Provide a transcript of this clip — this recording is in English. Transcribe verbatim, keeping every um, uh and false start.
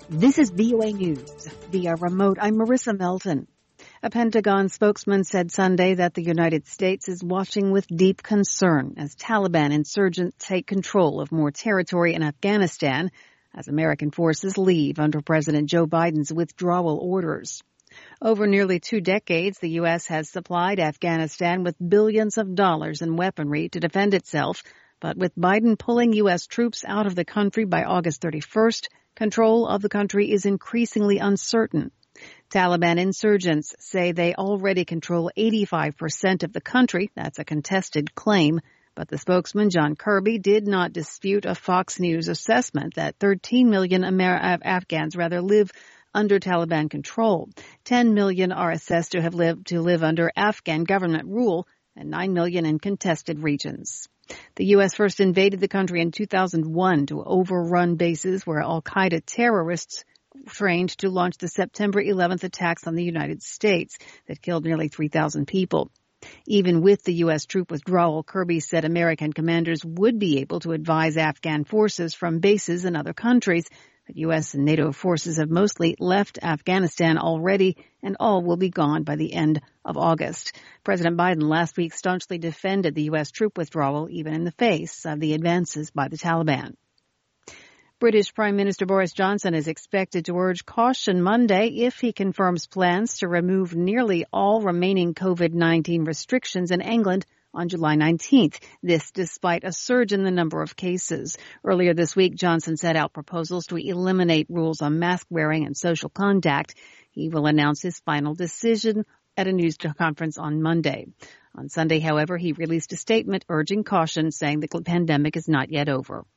This is V O A News via remote. I'm Marissa Melton. A Pentagon spokesman said Sunday that the United States is watching with deep concern as Taliban insurgents take control of more territory in Afghanistan as American forces leave under President Joe Biden's withdrawal orders. Over nearly two decades, the U S has supplied Afghanistan with billions of dollars in weaponry to defend itself. But with Biden pulling U S troops out of the country by August thirty-first, control of the country is increasingly uncertain. Taliban insurgents say they already control eighty-five percent of the country. That's a contested claim. But the spokesman, John Kirby, did not dispute a Fox News assessment that thirteen million Amer- Afghans rather live under Taliban control. ten million are assessed to have lived to live under Afghan government rule and nine million in contested regions. The U S first invaded the country in two thousand one to overrun bases where al-Qaeda terrorists trained to launch the September eleventh attacks on the United States that killed nearly three thousand people. Even with the U S troop withdrawal, Kirby said American commanders would be able to advise Afghan forces from bases in other countries. But U S and NATO forces have mostly left Afghanistan already, and all will be gone by the end of August. President Biden last week staunchly defended the U S troop withdrawal, even in the face of the advances by the Taliban. British Prime Minister Boris Johnson is expected to urge caution Monday if he confirms plans to remove nearly all remaining COVID nineteen restrictions in England on July nineteenth. This despite a surge in the number of cases. Earlier this week, Johnson set out proposals to eliminate rules on mask wearing and social contact. He will announce his final decision at a news conference on Monday. On Sunday, however, he released a statement urging caution, saying the pandemic is not yet over.